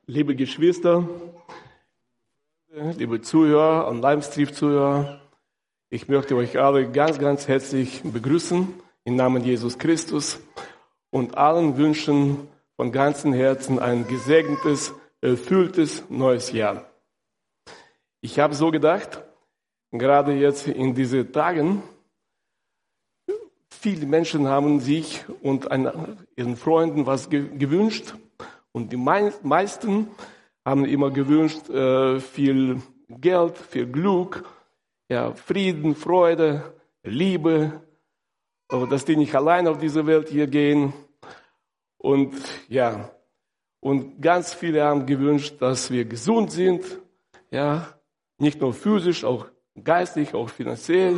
Liebe Geschwister, liebe Zuhörer und Livestream-Zuhörer, ich möchte euch alle ganz, ganz herzlich begrüßen im Namen Jesus Christus und allen wünschen von ganzem Herzen ein gesegnetes, erfülltes neues Jahr. Ich habe so gedacht, gerade jetzt in diesen Tagen, viele Menschen haben sich und ihren Freunden was gewünscht. Und die meisten haben immer gewünscht, viel Geld, viel Glück, ja, Frieden, Freude, Liebe, dass die nicht allein auf diese Welt hier gehen. Und ja, und ganz viele haben gewünscht, dass wir gesund sind, ja, nicht nur physisch, auch geistig, auch finanziell.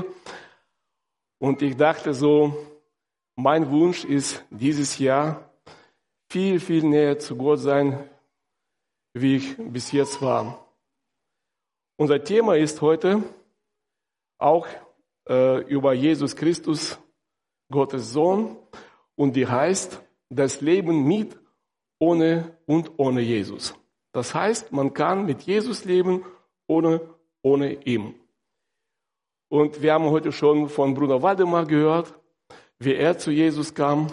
Und ich dachte so, mein Wunsch ist dieses Jahr, viel, viel näher zu Gott sein, wie ich bis jetzt war. Unser Thema ist heute auch über Jesus Christus, Gottes Sohn, und die heißt, das Leben mit, ohne und ohne Jesus. Das heißt, man kann mit Jesus leben, ohne ihn. Und wir haben heute schon von Bruder Waldemar gehört, wie er zu Jesus kam,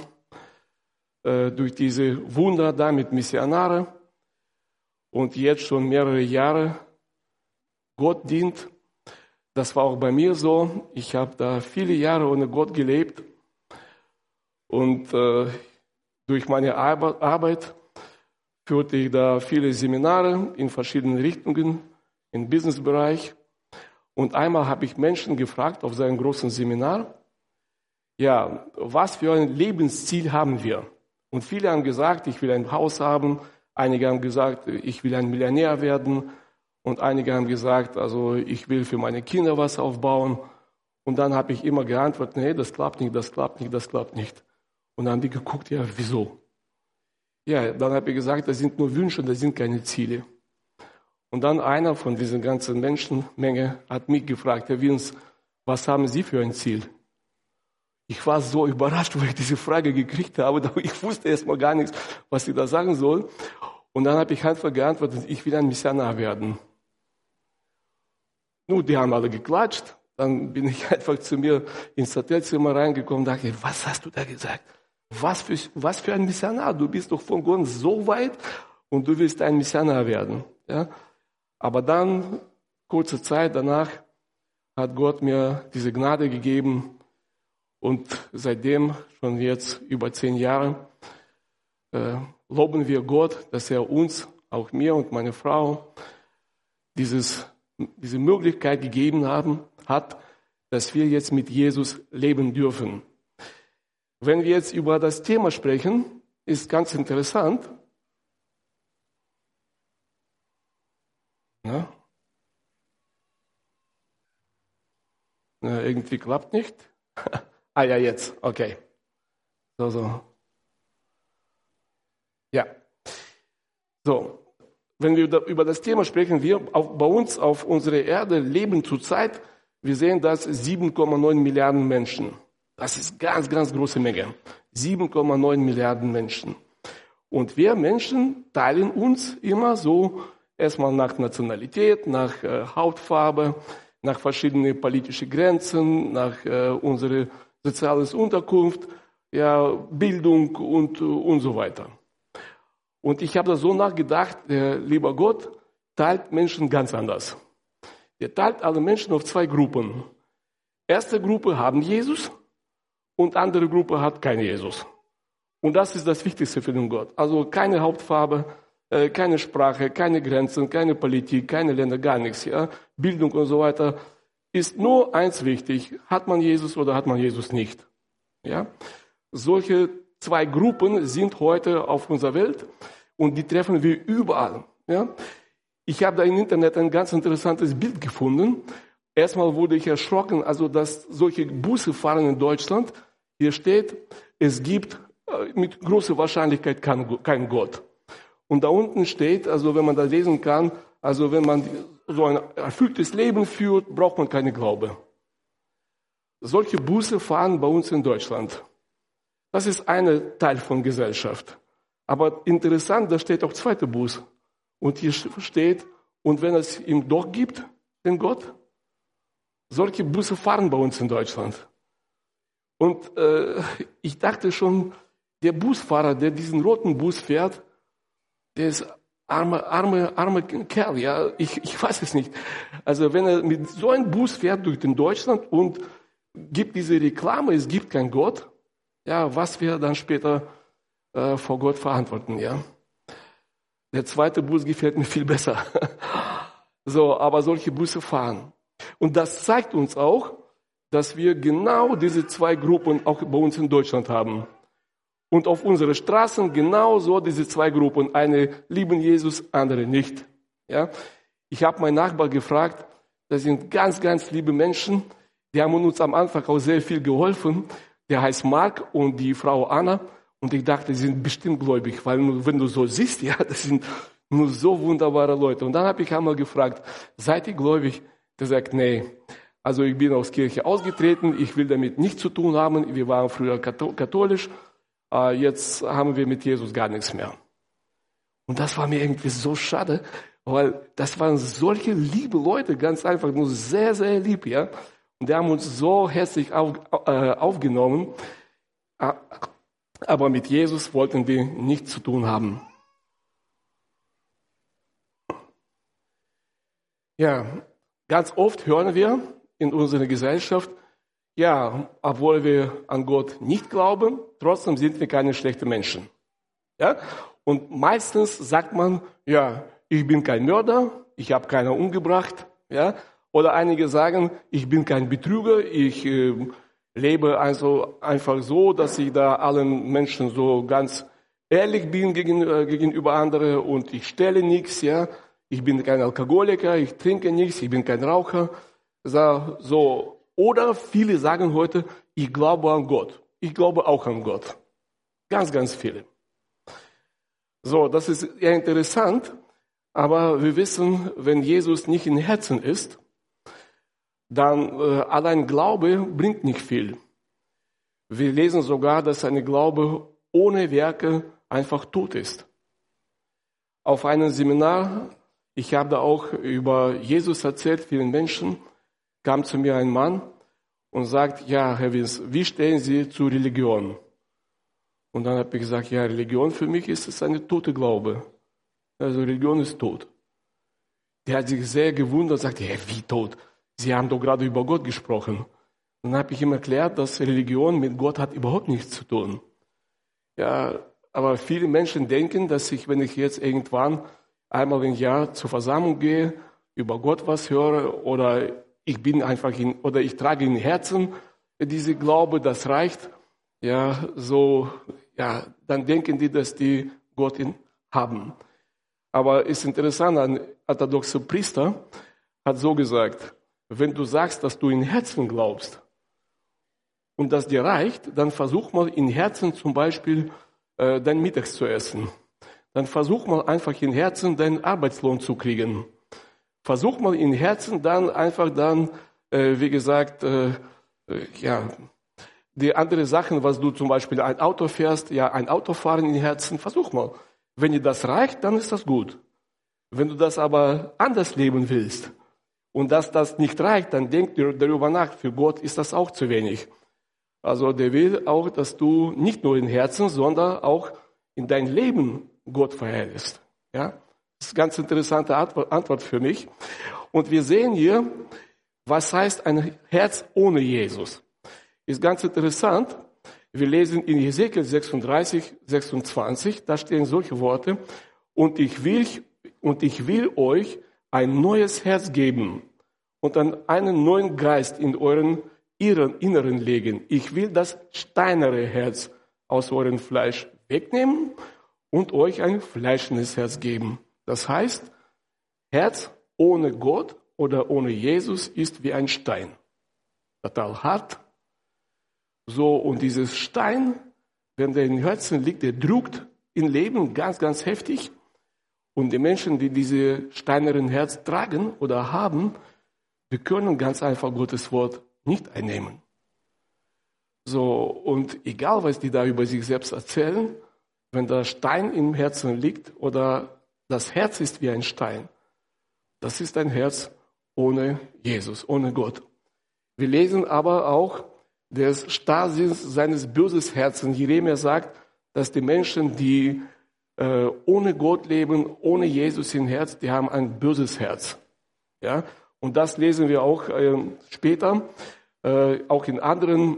durch diese Wunder da mit Missionaren und jetzt schon mehrere Jahre Gott dient. Das war auch bei mir so. Ich habe da viele Jahre ohne Gott gelebt und durch meine Arbeit führte ich da viele Seminare in verschiedenen Richtungen im Businessbereich. Und einmal habe ich Menschen gefragt auf seinem großen Seminar, ja, was für ein Lebensziel haben wir? Und viele haben gesagt, ich will ein Haus haben. Einige haben gesagt, ich will ein Millionär werden. Und einige haben gesagt, also ich will für meine Kinder was aufbauen. Und dann habe ich immer geantwortet, nee, das klappt nicht, das klappt nicht, das klappt nicht. Und dann haben die geguckt, ja, wieso? Ja, dann habe ich gesagt, das sind nur Wünsche, das sind keine Ziele. Und dann einer von dieser ganzen Menschenmenge hat mich gefragt, Herr Vince, was haben Sie für ein Ziel? Ich war so überrascht, weil ich diese Frage gekriegt habe, aber ich wusste erstmal gar nichts, was ich da sagen soll. Und dann habe ich einfach geantwortet, ich will ein Missionar werden. Nun, die haben alle geklatscht. Dann bin ich einfach zu mir ins Hotelzimmer reingekommen und dachte, was hast du da gesagt? Was für ein Missionar? Du bist doch von Gott so weit und du willst ein Missionar werden. Ja? Aber dann, kurze Zeit danach, hat Gott mir diese Gnade gegeben. Und seitdem, schon jetzt über 10 Jahre, loben wir Gott, dass er uns, auch mir und meine Frau, diese Möglichkeit gegeben hat, dass wir jetzt mit Jesus leben dürfen. Wenn wir jetzt über das Thema sprechen, ist ganz interessant. Ja? Irgendwie klappt nicht. Ah ja, jetzt, okay. So. Ja. So, wenn wir über das Thema sprechen, bei uns auf unserer Erde leben zurzeit, wir sehen das 7,9 Milliarden Menschen. Das ist ganz, ganz große Menge. 7,9 Milliarden Menschen. Und wir Menschen teilen uns immer so erstmal nach Nationalität, nach Hautfarbe, nach verschiedenen politischen Grenzen, nach unserer soziales Unterkunft, ja, Bildung und so weiter. Und ich habe da so nachgedacht, lieber Gott teilt Menschen ganz anders. Er teilt alle Menschen auf 2 Gruppen. Erste Gruppe haben Jesus und andere Gruppe hat keinen Jesus. Und das ist das Wichtigste für den Gott. Also keine Hautfarbe, keine Sprache, keine Grenzen, keine Politik, keine Länder, gar nichts. Ja? Bildung und so weiter. Ist nur eins wichtig, hat man Jesus oder hat man Jesus nicht. Ja? Solche 2 Gruppen sind heute auf unserer Welt und die treffen wir überall. Ja? Ich habe da im Internet ein ganz interessantes Bild gefunden. Erstmal wurde ich erschrocken, also dass solche Busse fahren in Deutschland. Hier steht, es gibt mit großer Wahrscheinlichkeit keinen Gott. Und da unten steht, also wenn man da lesen kann, also wenn man so ein erfülltes Leben führt, braucht man keine Glaube. Solche Busse fahren bei uns in Deutschland. Das ist ein Teil von Gesellschaft. Aber interessant, da steht auch zweiter Bus. Und hier steht, und wenn es ihm doch gibt, den Gott, solche Busse fahren bei uns in Deutschland. Und ich dachte schon, der Busfahrer, der diesen roten Bus fährt, der ist armer Kerl, ja, ich weiß es nicht. Also wenn er mit so einem Bus fährt durch den Deutschland und gibt diese Reklame, es gibt keinen Gott, ja, was wir dann später vor Gott verantworten, ja. Der zweite Bus gefällt mir viel besser. So, aber solche Busse fahren. Und das zeigt uns auch, dass wir genau diese zwei Gruppen auch bei uns in Deutschland haben. Und auf unseren Straßen genauso diese zwei Gruppen. Eine lieben Jesus, andere nicht. Ja? Ich habe meinen Nachbar gefragt, das sind ganz, ganz liebe Menschen, die haben uns am Anfang auch sehr viel geholfen. Der heißt Mark und die Frau Anna. Und ich dachte, die sind bestimmt gläubig, weil wenn du so siehst, ja, das sind nur so wunderbare Leute. Und dann habe ich einmal gefragt, seid ihr gläubig? Der sagt, nee. Also ich bin aus Kirche ausgetreten, ich will damit nichts zu tun haben. Wir waren früher katholisch, jetzt haben wir mit Jesus gar nichts mehr. Und das war mir irgendwie so schade, weil das waren solche liebe Leute, ganz einfach, nur sehr, sehr lieb, ja. Und die haben uns so herzlich aufgenommen. Aber mit Jesus wollten wir nichts zu tun haben. Ja, ganz oft hören wir in unserer Gesellschaft, ja, obwohl wir an Gott nicht glauben, trotzdem sind wir keine schlechten Menschen. Ja? Und meistens sagt man, ja, ich bin kein Mörder, ich habe keinen umgebracht. Ja? Oder einige sagen, ich bin kein Betrüger, ich lebe also einfach so, dass ich da allen Menschen so ganz ehrlich bin gegenüber anderen und ich stelle nichts, ja. Ich bin kein Alkoholiker, ich trinke nichts, ich bin kein Raucher. So. Oder viele sagen heute, ich glaube an Gott. Ich glaube auch an Gott. Ganz, ganz viele. So, das ist eher interessant, aber wir wissen, wenn Jesus nicht im Herzen ist, dann allein Glaube bringt nicht viel. Wir lesen sogar, dass ein Glaube ohne Werke einfach tot ist. Auf einem Seminar, ich habe da auch über Jesus erzählt, vielen Menschen, kam zu mir ein Mann und sagt, ja, Herr Wins, wie stehen Sie zur Religion? Und dann habe ich gesagt, ja, Religion für mich ist es eine tote Glaube. Also Religion ist tot. Der hat sich sehr gewundert und sagte, ja, wie tot? Sie haben doch gerade über Gott gesprochen. Dann habe ich ihm erklärt, dass Religion mit Gott hat überhaupt nichts zu tun. Ja, aber viele Menschen denken, dass ich, wenn ich jetzt irgendwann einmal im Jahr zur Versammlung gehe, über Gott was höre oder ich bin einfach oder ich trage im Herzen diese Glaube, das reicht. Ja, so, ja, dann denken die, dass die Gott haben. Aber es ist interessant, ein orthodoxer Priester hat so gesagt, wenn du sagst, dass du im Herzen glaubst und das dir reicht, dann versuch mal im Herzen zum Beispiel dein Mittags zu essen. Dann versuch mal einfach im Herzen deinen Arbeitslohn zu kriegen. Versuch mal im Herzen dann einfach wie gesagt, ja, die andere Sachen, was du zum Beispiel ein Auto fährst, ja, ein Autofahren im Herzen, versuch mal. Wenn dir das reicht, dann ist das gut. Wenn du das aber anders leben willst und dass das nicht reicht, dann denk dir darüber nach. Für Gott ist das auch zu wenig. Also der will auch, dass du nicht nur im Herzen, sondern auch in dein Leben Gott verhältst. Ja, das ist eine ganz interessante Antwort für mich. Und wir sehen hier, was heißt ein Herz ohne Jesus. Ist ganz interessant. Wir lesen in Hesekiel 36, 26, da stehen solche Worte. Und ich will euch ein neues Herz geben und einen neuen Geist in euren Inneren legen. Ich will das steinere Herz aus eurem Fleisch wegnehmen und euch ein fleischendes Herz geben. Das heißt, Herz ohne Gott oder ohne Jesus ist wie ein Stein. Total hart. So, und dieses Stein, wenn der im Herzen liegt, der drückt im Leben ganz, ganz heftig. Und die Menschen, die diese steineren Herz tragen oder haben, wir können ganz einfach Gottes Wort nicht einnehmen. So, und egal, was die da über sich selbst erzählen, wenn der Stein im Herzen liegt oder das Herz ist wie ein Stein. Das ist ein Herz ohne Jesus, ohne Gott. Wir lesen aber auch des Starrsinns seines bösen Herzens. Jeremia sagt, dass die Menschen, die ohne Gott leben, ohne Jesus im Herz, die haben ein böses Herz. Ja? Und das lesen wir auch später, auch in anderen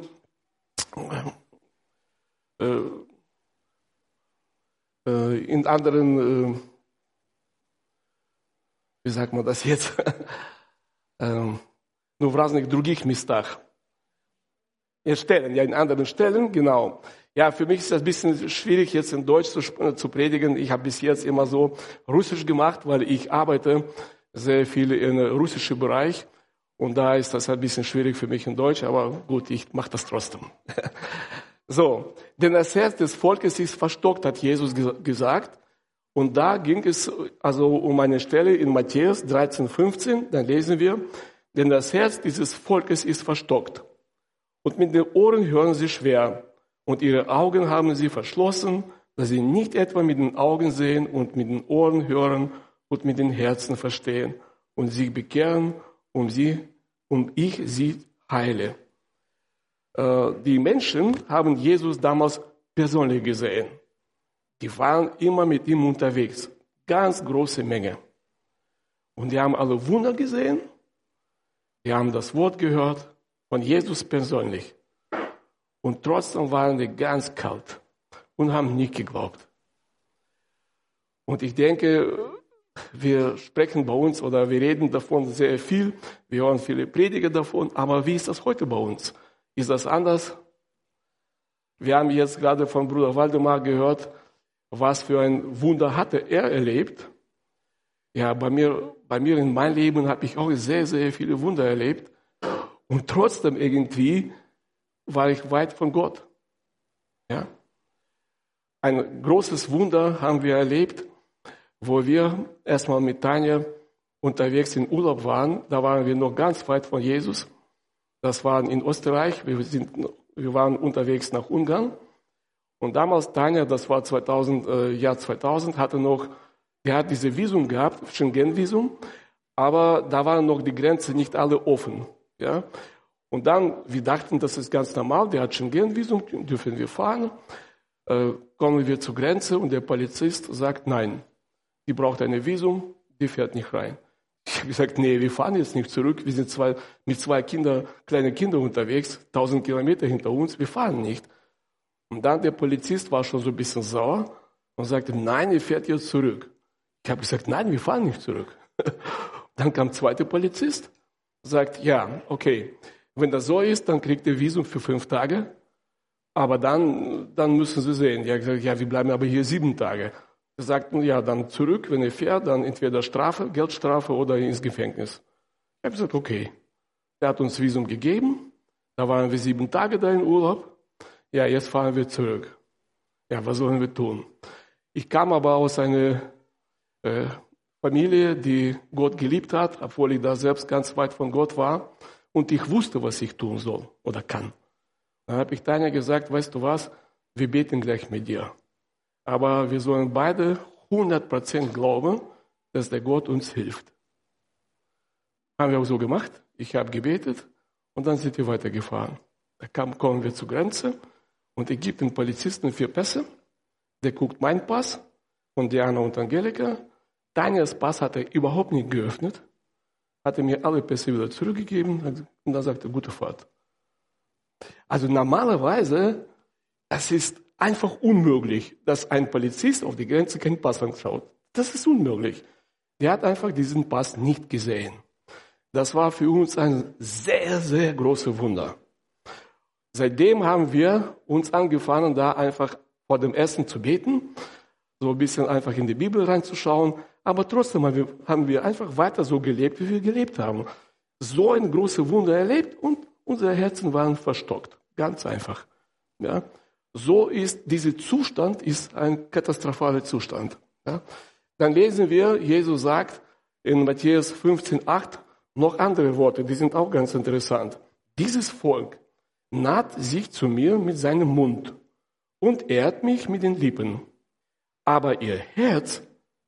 wie sagt man das jetzt? Ну, в разных других местах. In anderen Stellen, genau. Ja, für mich ist das ein bisschen schwierig, jetzt in Deutsch zu predigen. Ich habe bis jetzt immer so Russisch gemacht, weil ich arbeite sehr viel im russischen Bereich. Und da ist das ein bisschen schwierig für mich in Deutsch, aber gut, ich mache das trotzdem. So, denn das Herz des Volkes ist verstockt, hat Jesus gesagt. Und da ging es also um eine Stelle in Matthäus 13,15, dann lesen wir, denn das Herz dieses Volkes ist verstockt. Und mit den Ohren hören sie schwer. Und ihre Augen haben sie verschlossen, dass sie nicht etwa mit den Augen sehen und mit den Ohren hören und mit den Herzen verstehen und sich bekehren, ich sie heile. Die Menschen haben Jesus damals persönlich gesehen. Die waren immer mit ihm unterwegs. Ganz große Menge. Und die haben alle Wunder gesehen. Die haben das Wort gehört von Jesus persönlich. Und trotzdem waren die ganz kalt und haben nicht geglaubt. Und ich denke, wir sprechen bei uns oder wir reden davon sehr viel. Wir hören viele Prediger davon. Aber wie ist das heute bei uns? Ist das anders? Wir haben jetzt gerade von Bruder Waldemar gehört, was für ein Wunder hatte er erlebt. Ja, bei mir in meinem Leben habe ich auch sehr, sehr viele Wunder erlebt. Und trotzdem irgendwie war ich weit von Gott. Ja? Ein großes Wunder haben wir erlebt, wo wir erstmal mit Tanja unterwegs in Urlaub waren. Da waren wir noch ganz weit von Jesus. Das war in Österreich. Wir waren unterwegs nach Ungarn. Und damals Tanja, das war Jahr 2000, die hat diese Visum gehabt, Schengen-Visum, aber da waren noch die Grenzen nicht alle offen. Ja? Und dann, wir dachten, das ist ganz normal, der hat Schengen-Visum, dürfen wir fahren. Kommen wir zur Grenze und der Polizist sagt, nein, die braucht ein Visum, die fährt nicht rein. Ich habe gesagt, nee, wir fahren jetzt nicht zurück, wir sind mit zwei kleinen Kindern unterwegs, 1000 Kilometer hinter uns, wir fahren nicht. Und dann der Polizist war schon so ein bisschen sauer und sagte, nein, ihr fährt jetzt zurück. Ich habe gesagt, nein, wir fahren nicht zurück. Dann kam der zweite Polizist, sagt, ja, okay, wenn das so ist, dann kriegt ihr Visum für 5 Tage, aber dann müssen Sie sehen. Er hat gesagt, ja, wir bleiben aber hier 7 Tage. Sie sagten, ja, dann zurück, wenn ihr fährt, dann entweder Strafe, Geldstrafe oder ins Gefängnis. Ich habe gesagt, okay. Er hat uns Visum gegeben, da waren wir 7 Tage da in Urlaub. Ja, jetzt fahren wir zurück. Ja, was sollen wir tun? Ich kam aber aus einer Familie, die Gott geliebt hat, obwohl ich da selbst ganz weit von Gott war. Und ich wusste, was ich tun soll oder kann. Dann habe ich Tanja gesagt, weißt du was, wir beten gleich mit dir. Aber wir sollen beide 100% glauben, dass der Gott uns hilft. Haben wir auch so gemacht. Ich habe gebetet und dann sind wir weitergefahren. Da kommen wir zur Grenze und ich gebe den Polizisten 4 Pässe. Der guckt meinen Pass von Diana und Angelika. Tanjas Pass hat er überhaupt nicht geöffnet. Hat er mir alle Pässe wieder zurückgegeben und dann sagte er, gute Fahrt. Also normalerweise, es ist einfach unmöglich, dass ein Polizist auf die Grenze keinen Pass anschaut. Das ist unmöglich. Der hat einfach diesen Pass nicht gesehen. Das war für uns ein sehr, sehr großes Wunder. Seitdem haben wir uns angefangen, da einfach vor dem Essen zu beten, so ein bisschen einfach in die Bibel reinzuschauen, aber trotzdem haben wir einfach weiter so gelebt, wie wir gelebt haben. So ein großes Wunder erlebt und unsere Herzen waren verstockt. Ganz einfach. Ja. So ist dieser Zustand ist ein katastrophaler Zustand. Ja. Dann lesen wir, Jesus sagt in Matthäus 15,8 noch andere Worte, die sind auch ganz interessant. Dieses Volk naht sich zu mir mit seinem Mund und ehrt mich mit den Lippen. Aber ihr Herz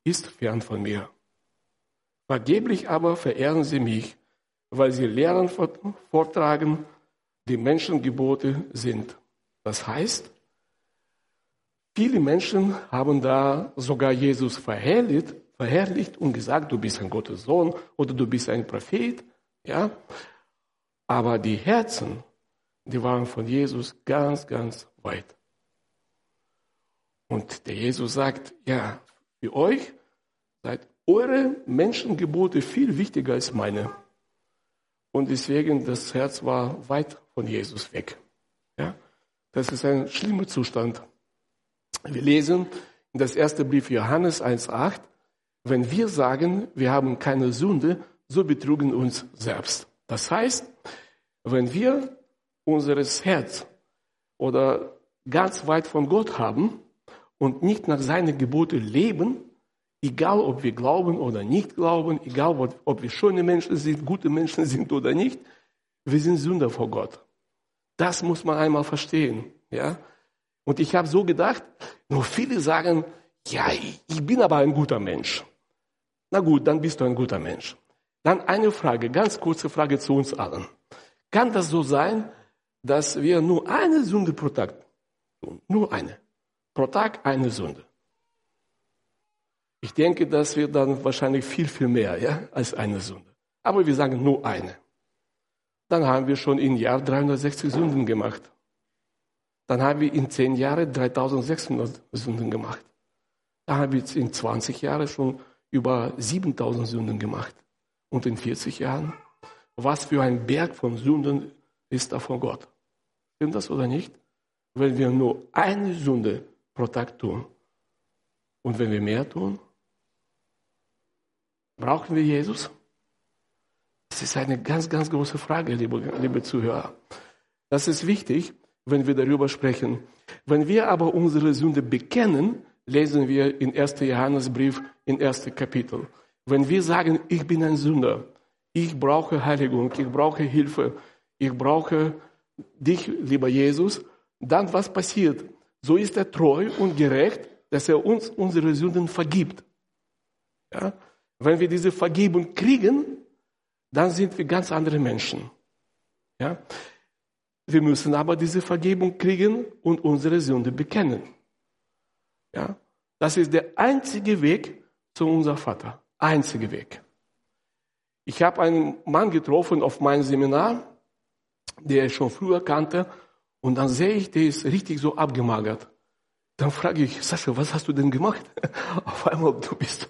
ist fern von mir. Vergeblich aber verehren sie mich, weil sie Lehren vortragen, die Menschengebote sind. Das heißt, viele Menschen haben da sogar Jesus verherrlicht und gesagt, du bist ein Gottes Sohn oder du bist ein Prophet. Ja? Aber die Herzen, die waren von Jesus ganz, ganz weit. Und der Jesus sagt, ja, für euch seid eure Menschengebote viel wichtiger als meine. Und deswegen, das Herz war weit von Jesus weg. Ja? Das ist ein schlimmer Zustand. Wir lesen in das erste Brief Johannes 1,8, wenn wir sagen, wir haben keine Sünde, so betrügen uns selbst. Das heißt, wenn wir unser Herz oder ganz weit von Gott haben und nicht nach seinen Geboten leben, egal ob wir glauben oder nicht glauben, egal ob wir schöne Menschen sind, gute Menschen sind oder nicht, wir sind Sünder vor Gott. Das muss man einmal verstehen. Ja? Und ich habe so gedacht, nur viele sagen, ja, ich bin aber ein guter Mensch. Na gut, dann bist du ein guter Mensch. Dann eine Frage, ganz kurze Frage zu uns allen. Kann das so sein, dass wir nur eine Sünde pro Tag tun? Nur eine. Pro Tag eine Sünde. Ich denke, das wird dann wahrscheinlich viel, viel mehr, ja, als eine Sünde. Aber wir sagen nur eine. Dann haben wir schon im Jahr 360 Sünden gemacht. Dann haben wir in 10 Jahren 3600 Sünden gemacht. Dann haben wir in 20 Jahren schon über 7000 Sünden gemacht. Und in 40 Jahren? Was für ein Berg von Sünden ist da vor Gott? Stimmt das oder nicht? Wenn wir nur eine Sünde pro Tag tun. Und wenn wir mehr tun? Brauchen wir Jesus? Das ist eine ganz, ganz große Frage, liebe Zuhörer. Das ist wichtig, wenn wir darüber sprechen. Wenn wir aber unsere Sünde bekennen, lesen wir in 1. Johannesbrief in 1. Kapitel. Wenn wir sagen, ich bin ein Sünder, ich brauche Heiligung, ich brauche Hilfe, ich brauche dich, lieber Jesus, dann was passiert? So ist er treu und gerecht, dass er uns unsere Sünden vergibt. Ja? Wenn wir diese Vergebung kriegen, dann sind wir ganz andere Menschen. Ja? Wir müssen aber diese Vergebung kriegen und unsere Sünde bekennen. Ja? Das ist der einzige Weg zu unserem Vater. Einzige Weg. Ich habe einen Mann getroffen auf meinem Seminar, der ich schon früher kannte, und dann sehe ich, der ist richtig so abgemagert. Dann frage ich, Sascha, was hast du denn gemacht? Auf einmal, du bist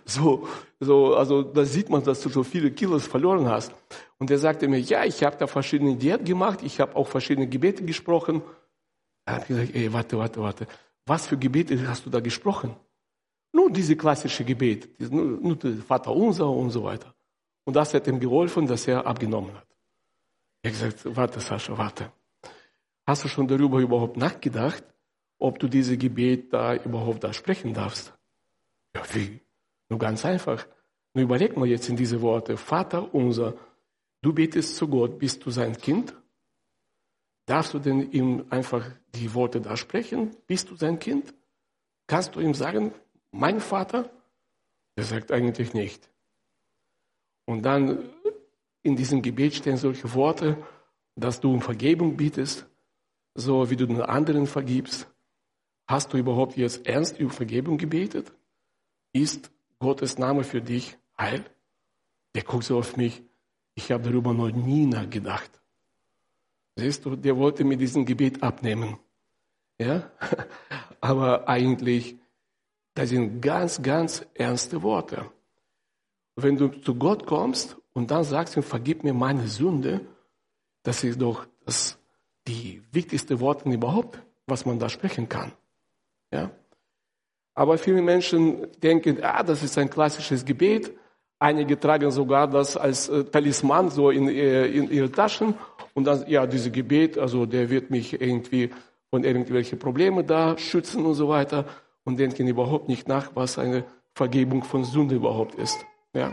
also da sieht man, dass du so viele Kilos verloren hast. Und er sagte mir, ja, ich habe da verschiedene Diäten gemacht, ich habe auch verschiedene Gebete gesprochen. Da habe ich gesagt, ey, warte. Was für Gebete hast du da gesprochen? Nur diese klassische Gebet, nur Vater unser und so weiter. Und das hat ihm geholfen, dass er abgenommen hat. Ich habe gesagt, warte Sascha, warte. Hast du schon darüber überhaupt nachgedacht, ob du diese Gebet da überhaupt da sprechen darfst? Ja, wie? Nur ganz einfach. Nur überleg mal jetzt in diese Worte. Vater unser, du betest zu Gott, bist du sein Kind? Darfst du denn ihm einfach die Worte da sprechen? Bist du sein Kind? Kannst du ihm sagen, mein Vater? Er sagt eigentlich nicht. Und dann in diesem Gebet stehen solche Worte, dass du um Vergebung bittest, so wie du den anderen vergibst. Hast du überhaupt jetzt ernst über Vergebung gebetet? Ist Gottes Name für dich Heil? Der guckt so auf mich. Ich habe darüber noch nie nachgedacht. Siehst du, der wollte mir diesen Gebet abnehmen. Ja? Aber eigentlich, das sind ganz, ganz ernste Worte. Wenn du zu Gott kommst und dann sagst ihm, vergib mir meine Sünde, das ist doch die wichtigste Worte überhaupt, was man da sprechen kann. Ja? Aber viele Menschen denken, das ist ein klassisches Gebet. Einige tragen sogar das als Talisman so in ihre Taschen. Und dann, ja, dieses Gebet, also der wird mich irgendwie von irgendwelchen Problemen da schützen und so weiter. Und denken überhaupt nicht nach, was eine Vergebung von Sünde überhaupt ist. Ja?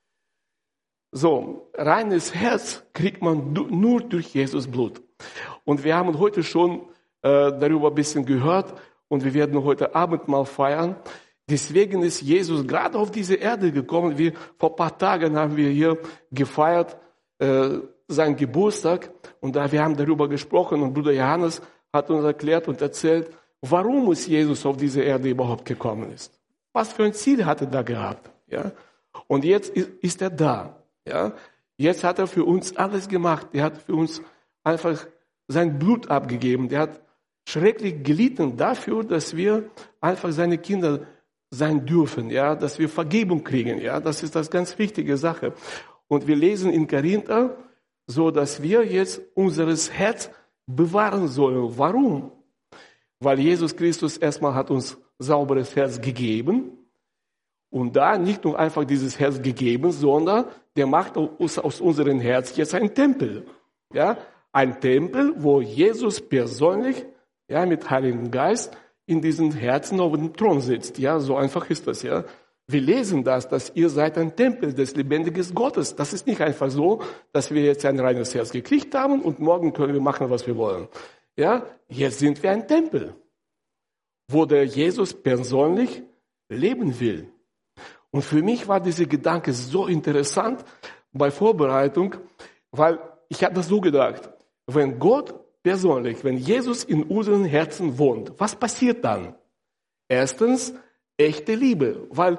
So, reines Herz kriegt man nur durch Jesus Blut. Und wir haben heute schon darüber ein bisschen gehört und wir werden heute Abend mal feiern. Deswegen ist Jesus gerade auf diese Erde gekommen. Vor ein paar Tagen haben wir hier gefeiert, seinen Geburtstag. Und wir haben darüber gesprochen und Bruder Johannes hat uns erklärt und erzählt, warum ist Jesus auf diese Erde überhaupt gekommen ist. Was für ein Ziel hat er da gehabt? Ja? Und jetzt ist er da. Ja? Jetzt hat er für uns alles gemacht. Er hat für uns einfach sein Blut abgegeben. Der hat schrecklich gelitten dafür, dass wir einfach seine Kinder sein dürfen, ja, dass wir Vergebung kriegen. Ja? Das ist das ganz wichtige Sache. Und wir lesen in Korinther, so dass wir jetzt unseres Herz bewahren sollen. Warum? Weil Jesus Christus erstmal hat uns sauberes Herz gegeben. Und da nicht nur einfach dieses Herz gegeben, sondern der macht aus unserem Herz jetzt ein Tempel. Ja, ein Tempel, wo Jesus persönlich, ja, mit Heiligen Geist in diesen Herzen auf dem Thron sitzt. Ja, so einfach ist das, ja. Wir lesen das, dass ihr seid ein Tempel des lebendigen Gottes. Das ist nicht einfach so, dass wir jetzt ein reines Herz gekriegt haben und morgen können wir machen, was wir wollen. Ja, jetzt sind wir ein Tempel, wo der Jesus persönlich leben will. Und für mich war dieser Gedanke so interessant bei Vorbereitung, weil ich habe das so gedacht, wenn Gott persönlich, wenn Jesus in unseren Herzen wohnt, was passiert dann? Erstens, echte Liebe, weil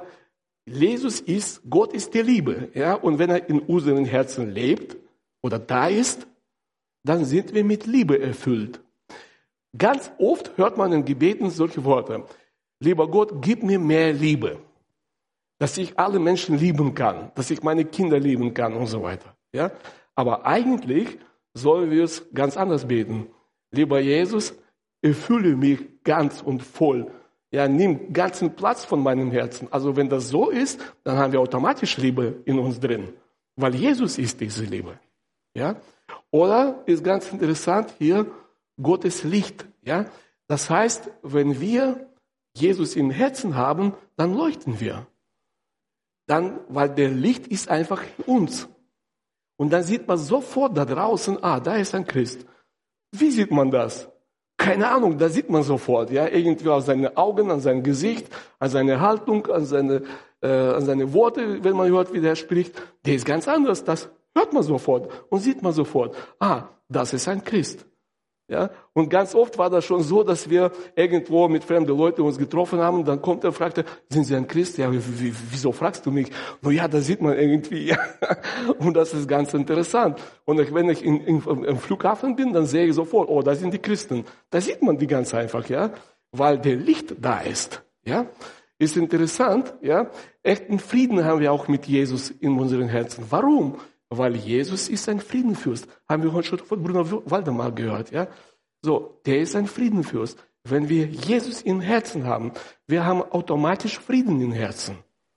Gott ist die Liebe, ja, und wenn er in unseren Herzen lebt oder da ist, dann sind wir mit Liebe erfüllt. Ganz oft hört man in Gebeten solche Worte, lieber Gott, gib mir mehr Liebe, dass ich alle Menschen lieben kann, dass ich meine Kinder lieben kann und so weiter. Ja? Aber eigentlich sollen wir es ganz anders beten. Lieber Jesus, erfülle mich ganz und voll. Ja, nimm ganzen Platz von meinem Herzen. Also wenn das so ist, dann haben wir automatisch Liebe in uns drin, weil Jesus ist diese Liebe. Ja? Oder ist ganz interessant hier, Gottes Licht. Ja? Das heißt, wenn wir Jesus im Herzen haben, dann leuchten wir. Dann, weil der Licht ist einfach in uns. Und dann sieht man sofort da draußen, da ist ein Christ. Wie sieht man das? Keine Ahnung, da sieht man sofort, ja, irgendwie aus seinen Augen, an seinem Gesicht, an seiner Haltung, an seine Worte, wenn man hört, wie der spricht. Der ist ganz anders, das hört man sofort und sieht man sofort. Das ist ein Christ. Ja, und ganz oft war das schon so, dass wir irgendwo mit fremden Leuten uns getroffen haben. Dann kommt er und fragt, sind Sie ein Christ? Ja, wieso fragst du mich? Ja, da sieht man irgendwie. Und das ist ganz interessant. Und wenn ich im Flughafen bin, dann sehe ich sofort, da sind die Christen. Da sieht man die ganz einfach, ja, weil der Licht da ist. Ja, ist interessant, ja. Echten Frieden haben wir auch mit Jesus in unseren Herzen. Warum? Weil Jesus ist ein Friedenfürst. Haben wir heute schon von Bruno Waldemar gehört. Ja? So, der ist ein Friedenfürst. Wenn wir Jesus im Herzen haben, wir haben automatisch Frieden im Herzen.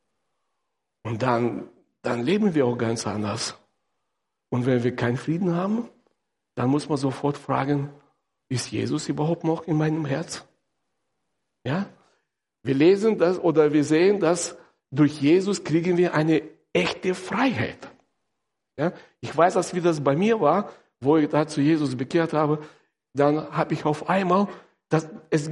Und dann leben wir auch ganz anders. Und wenn wir keinen Frieden haben, dann muss man sofort fragen, ist Jesus überhaupt noch in meinem Herz? Ja? Wir lesen das oder wir sehen, dass durch Jesus kriegen wir eine echte Freiheit. Ja, ich weiß, wie das bei mir war, wo ich da zu Jesus bekehrt habe. Dann habe ich auf einmal, es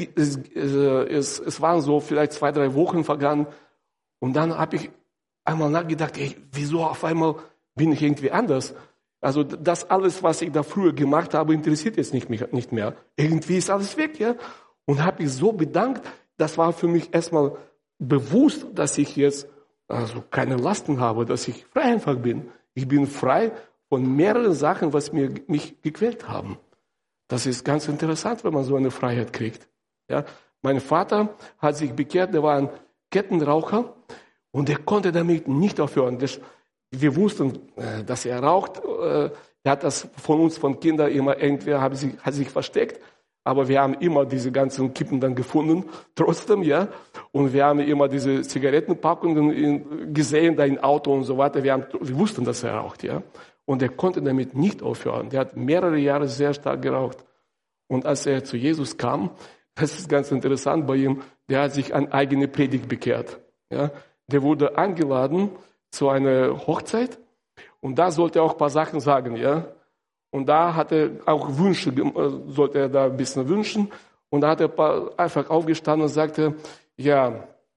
waren so vielleicht 2-3 Wochen vergangen. Und dann habe ich einmal nachgedacht, wieso auf einmal bin ich irgendwie anders? Also das alles, was ich da früher gemacht habe, interessiert jetzt nicht mehr. Irgendwie ist alles weg, ja. Und habe ich so bedankt, das war für mich erstmal bewusst, dass ich jetzt keine Lasten habe, dass ich frei einfach bin. Ich bin frei von mehreren Sachen, was mich gequält haben. Das ist ganz interessant, wenn man so eine Freiheit kriegt. Ja? Mein Vater hat sich bekehrt, der war ein Kettenraucher und der konnte damit nicht aufhören. Wir wussten, dass er raucht. Er hat das von uns, von Kindern immer irgendwer hat sich versteckt. Aber wir haben immer diese ganzen Kippen dann gefunden, trotzdem, ja. Und wir haben immer diese Zigarettenpackungen gesehen, da im Auto und so weiter. Wir wussten, dass er raucht, ja. Und er konnte damit nicht aufhören. Der hat mehrere Jahre sehr stark geraucht. Und als er zu Jesus kam, das ist ganz interessant bei ihm, der hat sich an eigene Predigt bekehrt, ja. Der wurde eingeladen zu einer Hochzeit und da sollte er auch ein paar Sachen sagen, ja. Und da hat er auch Wünsche, sollte er da ein bisschen wünschen. Und da hat er einfach aufgestanden und sagte, ja,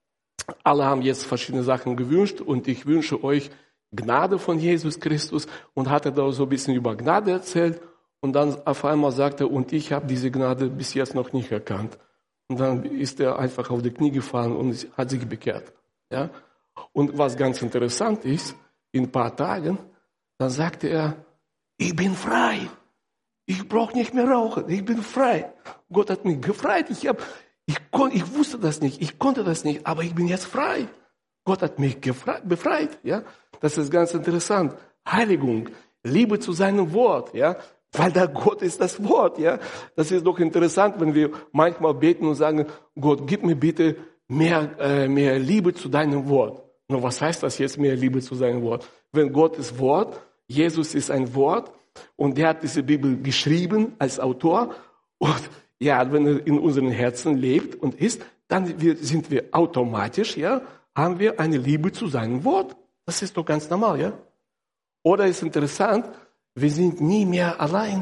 Alle haben jetzt verschiedene Sachen gewünscht und ich wünsche euch Gnade von Jesus Christus und hatte da so ein bisschen über Gnade erzählt und dann auf einmal sagte er, und ich habe diese Gnade bis jetzt noch nicht erkannt. Und dann ist er einfach auf die Knie gefallen und hat sich bekehrt. Ja? Und was ganz interessant ist, in ein paar Tagen, dann sagte er, ich bin frei. Ich brauche nicht mehr rauchen. Ich bin frei. Gott hat mich befreit. Ich wusste das nicht. Ich konnte das nicht. Aber ich bin jetzt frei. Gott hat mich befreit. Ja? Das ist ganz interessant. Heiligung. Liebe zu seinem Wort. Ja? Weil da Gott ist das Wort. Ja? Das ist doch interessant, wenn wir manchmal beten und sagen, Gott, gib mir bitte mehr Liebe zu deinem Wort. Nur was heißt das jetzt, mehr Liebe zu seinem Wort? Wenn Gott ist Wort, Jesus ist ein Wort und der hat diese Bibel geschrieben als Autor und ja, wenn er in unseren Herzen lebt und ist, dann sind wir automatisch, ja, haben wir eine Liebe zu seinem Wort. Das ist doch ganz normal, ja. Oder ist interessant, wir sind nie mehr allein.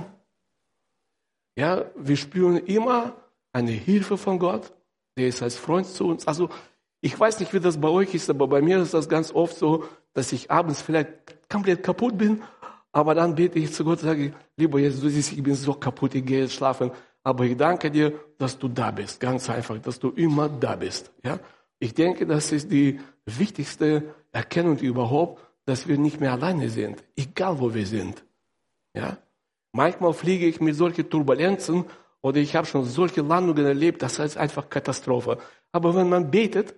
Ja, wir spüren immer eine Hilfe von Gott. Der ist als Freund zu uns. Also, ich weiß nicht, wie das bei euch ist, aber bei mir ist das ganz oft so, dass ich abends vielleicht komplett kaputt bin, aber dann bete ich zu Gott und sage, lieber Jesus, du siehst, ich bin so kaputt, ich gehe jetzt schlafen, aber ich danke dir, dass du da bist. Ganz einfach, dass du immer da bist. Ja? Ich denke, das ist die wichtigste Erkennung überhaupt, dass wir nicht mehr alleine sind, egal wo wir sind. Ja? Manchmal fliege ich mit solchen Turbulenzen oder ich habe schon solche Landungen erlebt, das ist einfach Katastrophe. Aber wenn man betet,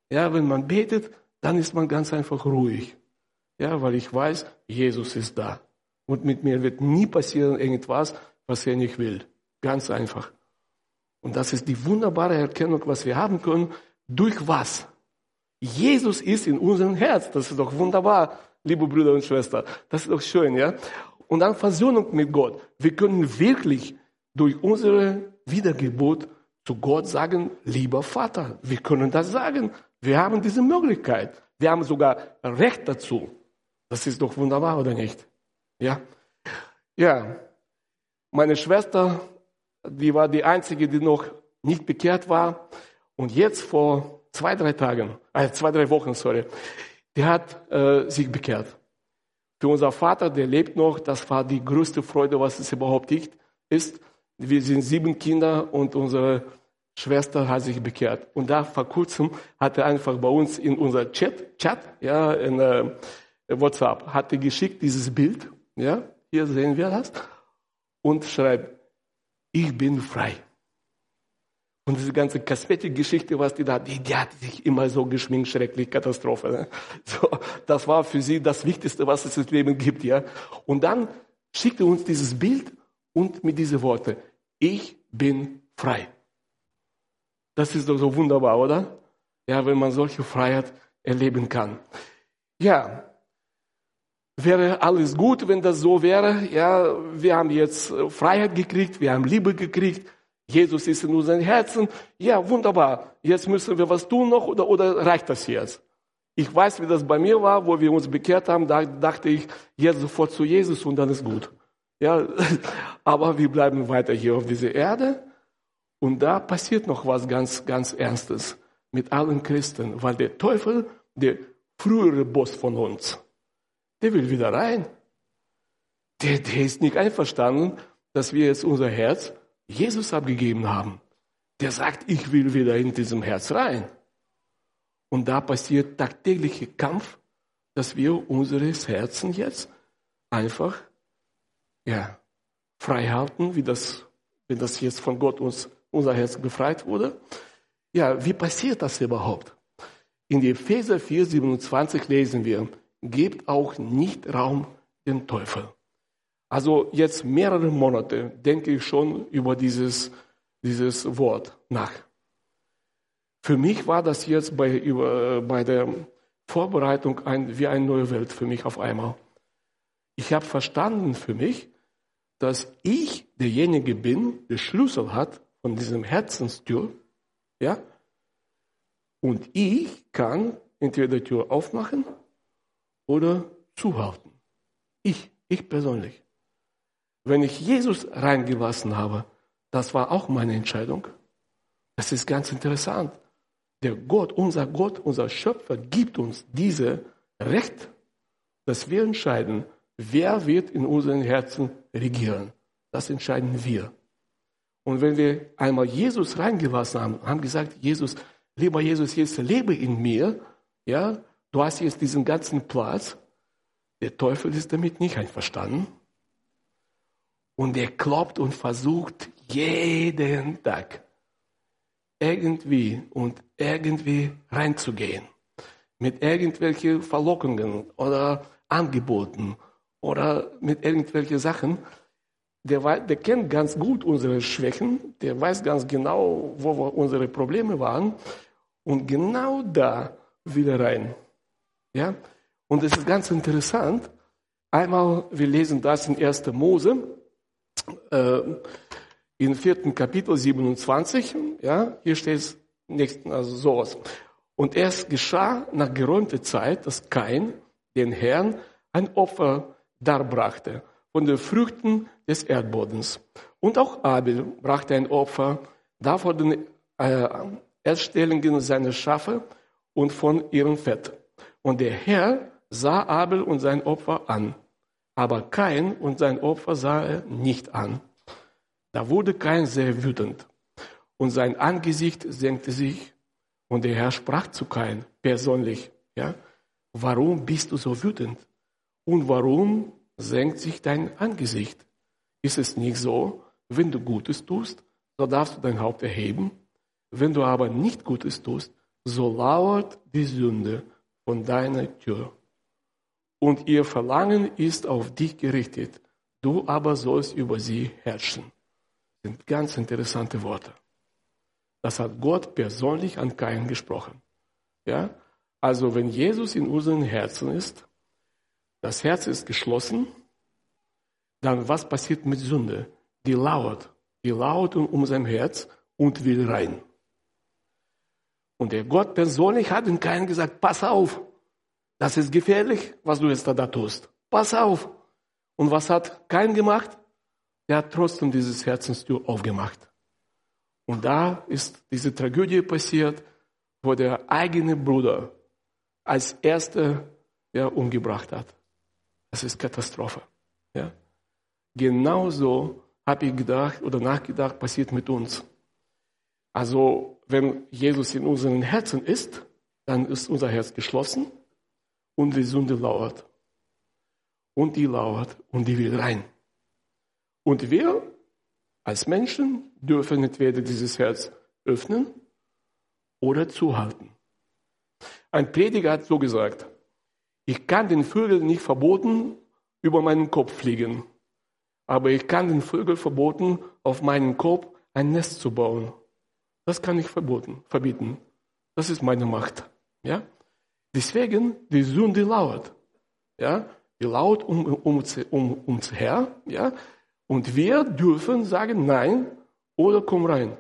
dann ist man ganz einfach ruhig. Ja, weil ich weiß, Jesus ist da. Und mit mir wird nie passieren irgendwas, was er nicht will. Ganz einfach. Und das ist die wunderbare Erkennung, was wir haben können. Durch was? Jesus ist in unserem Herz. Das ist doch wunderbar, liebe Brüder und Schwestern. Das ist doch schön, ja? Und dann Versöhnung mit Gott. Wir können wirklich durch unsere Wiedergeburt zu Gott sagen, lieber Vater. Wir können das sagen. Wir haben diese Möglichkeit. Wir haben sogar Recht dazu. Das ist doch wunderbar, oder nicht? Ja? Ja. Meine Schwester, die war die einzige, die noch nicht bekehrt war. Und jetzt vor 2-3 Wochen, die hat sich bekehrt. Für unser Vater, der lebt noch, das war die größte Freude, was es überhaupt ist. Wir sind 7 Kinder und unsere Schwester hat sich bekehrt. Und da vor kurzem hat er einfach bei uns in unser Chat, ja, in WhatsApp, hat er geschickt dieses Bild, ja, hier sehen wir das, und schreibt, ich bin frei. Und diese ganze Kosmetikgeschichte, was die hat sich immer so geschminkt, schrecklich, Katastrophe. Ne? So, das war für sie das Wichtigste, was es im Leben gibt, ja. Und dann schickte uns dieses Bild und mit diesen Worten, ich bin frei. Das ist doch so wunderbar, oder? Ja, wenn man solche Freiheit erleben kann. Ja, wäre alles gut, wenn das so wäre. Ja, wir haben jetzt Freiheit gekriegt, wir haben Liebe gekriegt. Jesus ist in unseren Herzen. Ja, wunderbar. Jetzt müssen wir was tun noch oder reicht das jetzt? Ich weiß, wie das bei mir war, wo wir uns bekehrt haben. Da dachte ich, jetzt sofort zu Jesus und dann ist gut. Ja, aber wir bleiben weiter hier auf dieser Erde. Und da passiert noch was ganz, ganz Ernstes mit allen Christen, weil der Teufel, der frühere Boss von uns, der will wieder rein. Der ist nicht einverstanden, dass wir jetzt unser Herz Jesus abgegeben haben. Der sagt, ich will wieder in diesem Herz rein. Und da passiert tagtäglicher Kampf, dass wir unseres Herzen jetzt einfach frei halten, wenn das jetzt von Gott unser Herz befreit wurde. Ja, wie passiert das überhaupt? In Epheser 4,27 lesen wir, gebt auch nicht Raum dem Teufel. Also jetzt mehrere Monate denke ich schon über dieses Wort nach. Für mich war das jetzt bei der Vorbereitung wie eine neue Welt für mich auf einmal. Ich habe verstanden für mich, dass ich derjenige bin, der Schlüssel hat von diesem Herzenstür, ja, und ich kann entweder die Tür aufmachen oder zuhalten. Ich persönlich. Wenn ich Jesus reingelassen habe, das war auch meine Entscheidung. Das ist ganz interessant. Gott, unser Schöpfer, gibt uns diese Recht, dass wir entscheiden, wer wird in unseren Herzen regieren. Das entscheiden wir. Und wenn wir einmal Jesus reingelassen haben, haben gesagt, lieber Jesus, jetzt lebe in mir, ja, du hast jetzt diesen ganzen Platz. Der Teufel ist damit nicht einverstanden. Und er klopft und versucht jeden Tag irgendwie reinzugehen. Mit irgendwelchen Verlockungen oder Angeboten oder mit irgendwelchen Sachen. Der kennt ganz gut unsere Schwächen, der weiß ganz genau, wo unsere Probleme waren. Und genau da will er rein. Ja? Und es ist ganz interessant. Einmal, wir lesen das in 1. Mose, im 4. Kapitel 27. Ja? Hier steht es also sowas. Und es geschah nach geräumter Zeit, dass Kain den Herrn ein Opfer darbrachte von den Früchten des Erdbodens. Und auch Abel brachte ein Opfer da von den Erststellungen seiner Schafe und von ihrem Fett. Und der Herr sah Abel und sein Opfer an, aber Kain und sein Opfer sah er nicht an. Da wurde Kain sehr wütend und sein Angesicht senkte sich. Und der Herr sprach zu Kain persönlich, ja, warum bist du so wütend? Und warum senkt sich dein Angesicht? Ist es nicht so, wenn du Gutes tust, so darfst du dein Haupt erheben? Wenn du aber nicht Gutes tust, so lauert die Sünde von deiner Tür. Und ihr Verlangen ist auf dich gerichtet, du aber sollst über sie herrschen. Das sind ganz interessante Worte. Das hat Gott persönlich an Kain gesprochen. Ja? Also wenn Jesus in unseren Herzen ist, das Herz ist geschlossen, dann was passiert mit Sünde? Die lauert um sein Herz und will rein. Und der Gott persönlich hat in Kain gesagt, pass auf, das ist gefährlich, was du jetzt da tust. Pass auf. Und was hat Kain gemacht? Er hat trotzdem dieses Herzenstür aufgemacht. Und da ist diese Tragödie passiert, wo der eigene Bruder als Erster umgebracht hat. Das ist Katastrophe. Ja? Genauso habe ich gedacht oder nachgedacht, passiert mit uns. Also wenn Jesus in unseren Herzen ist, dann ist unser Herz geschlossen und die Sünde lauert. Und die lauert und die will rein. Und wir als Menschen dürfen entweder dieses Herz öffnen oder zuhalten. Ein Prediger hat so gesagt, ich kann den Vögeln nicht verboten über meinen Kopf fliegen, aber ich kann den Vögeln verboten, auf meinen Kopf ein Nest zu bauen. Das kann ich verbieten. Das ist meine Macht. Ja? Deswegen, die Sünde lauert. Ja? Die lauert um uns her. Ja? Und wir dürfen sagen Nein oder komm rein.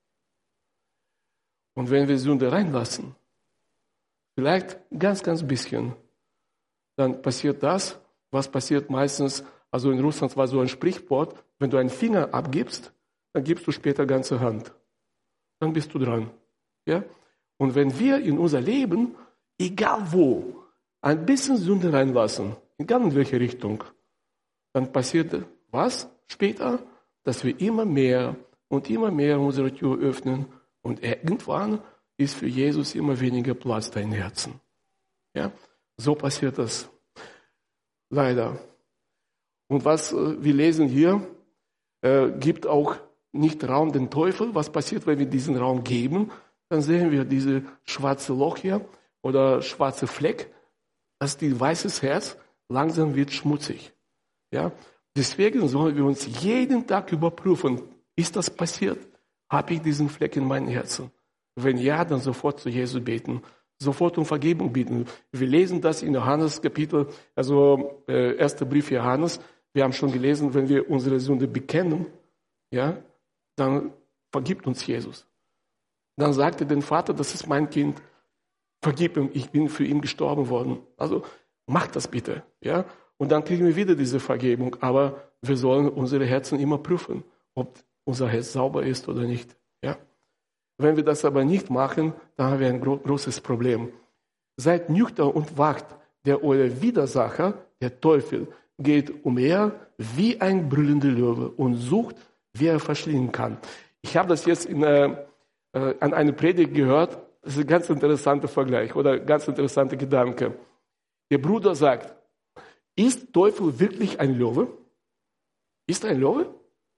Und wenn wir Sünde reinlassen, vielleicht ganz, ganz bisschen, dann passiert das, was passiert meistens, also in Russland war so ein Sprichwort, wenn du einen Finger abgibst, dann gibst du später ganze Hand. Dann bist du dran. Ja? Und wenn wir in unser Leben, egal wo, ein bisschen Sünde reinlassen, egal in welche Richtung, dann passiert was später, dass wir immer mehr unsere Tür öffnen und irgendwann ist für Jesus immer weniger Platz da im Herzen. Ja? So passiert das. Leider. Und was wir lesen hier, gibt auch nicht Raum den Teufel. Was passiert, wenn wir diesen Raum geben? Dann sehen wir diese schwarze Loch hier oder schwarze Fleck, dass die weißes Herz langsam wird schmutzig. Ja? Deswegen sollen wir uns jeden Tag überprüfen, ist das passiert? Habe ich diesen Fleck in meinem Herzen? Wenn ja, dann sofort zu Jesus beten, sofort um Vergebung bitten. Wir lesen das in Johannes Kapitel, also erster Brief Johannes. Wir haben schon gelesen, wenn wir unsere Sünde bekennen, ja, dann vergibt uns Jesus. Dann sagte der Vater, das ist mein Kind, vergib ihm, ich bin für ihn gestorben worden. Also mach das bitte. Ja? Und dann kriegen wir wieder diese Vergebung. Aber wir sollen unsere Herzen immer prüfen, ob unser Herz sauber ist oder nicht. Ja? Wenn wir das aber nicht machen, dann haben wir ein großes Problem. Seid nüchtern und wacht, der euer Widersacher, der Teufel, geht umher wie ein brüllender Löwe und sucht, wie er verschlingen kann. Ich habe das jetzt an einer Predigt gehört. Das ist ein ganz interessanter Vergleich oder ganz interessanter Gedanke. Der Bruder sagt, ist Teufel wirklich ein Löwe? Ist er ein Löwe?